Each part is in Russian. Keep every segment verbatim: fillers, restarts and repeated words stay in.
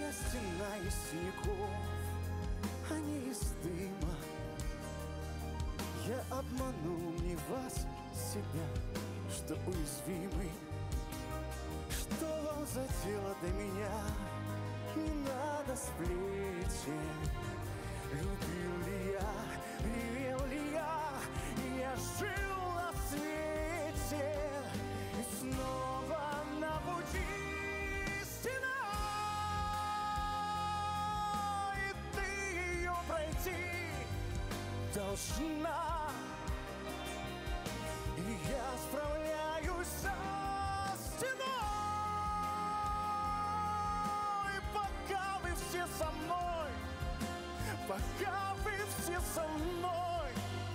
Эта стена из синяков, а не из дыма. Я обманул не вас, себя, что уязвимый. Что вам за дело до меня? Не надо сплетен. Любил ли я, ревел ли я? Я жил на свете, и снова на пути стена, и ты ее пройти должна. И я справляюсь со стеной, пока вы все со мной, пока вы все со мной.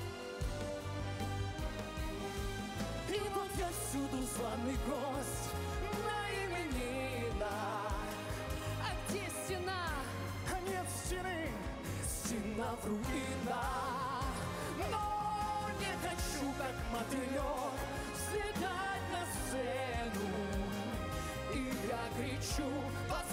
И вот я всюду званый гость на именинах. А где стена? А нет стены, стена в руинах. Но не хочу, как мотылек, слетать на сцену. И я кричу: